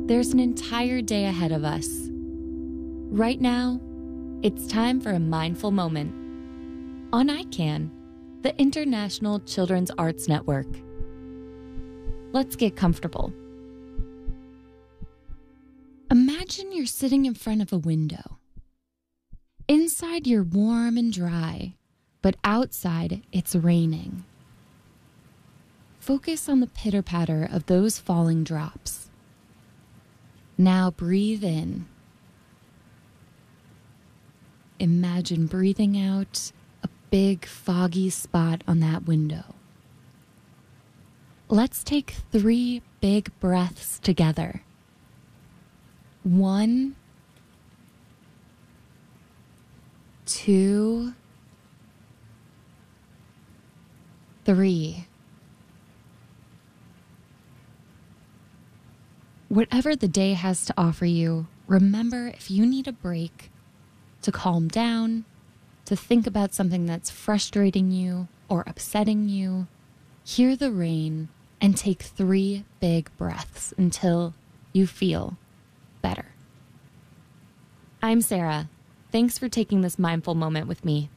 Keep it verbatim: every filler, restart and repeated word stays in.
There's an entire day ahead of us. Right now, it's time for a mindful moment on I CAN, the International Children's Arts Network. Let's get comfortable. Imagine you're sitting in front of a window. Inside, you're warm and dry, but outside, it's raining. Focus on the pitter-patter of those falling drops. Now breathe in. Imagine breathing out a big foggy spot on that window. Let's take three big breaths together. One, two, three. Whatever the day has to offer you, remember if you need a break, to calm down, to think about something that's frustrating you or upsetting you, hear the rain and take three big breaths until you feel better. I'm Sarah. Thanks for taking this mindful moment with me.